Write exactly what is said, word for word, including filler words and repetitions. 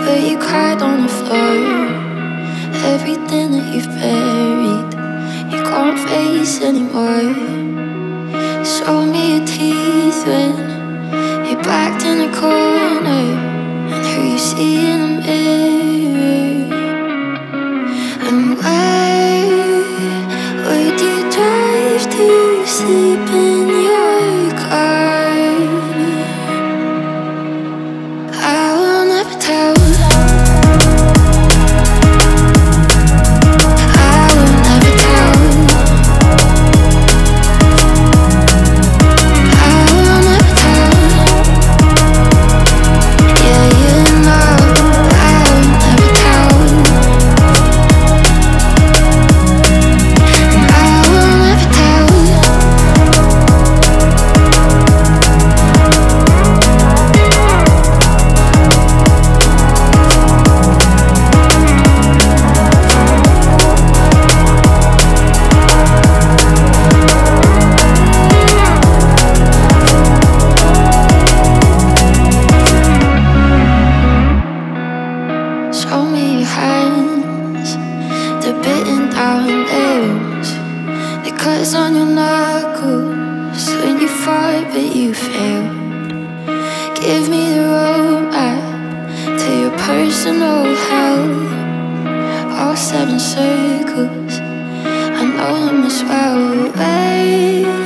where you cried on the floor. Everything that you've buried, you can't face anymore. Show me your teeth when you're backed in a corner, and who you see in the mirror. And where would you drive to sleep in your car? I will never tell. I will never tell. I will never tell. Yeah, you know I will never tell. And I will never tell. Show me your hands, the bitten down nails, the cuts on your knuckles when you fought but you failed. Give me the roadmap to your personal hell. All seven circles, I know them as well. Wait.